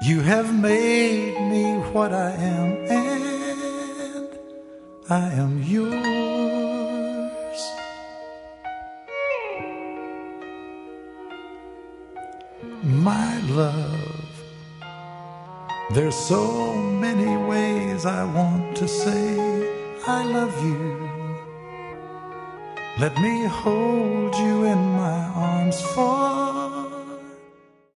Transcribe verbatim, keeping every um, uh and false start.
You have made me what I am, and I am yours. My love, there's so many ways I want to say I love you. Let me hold you in my arms for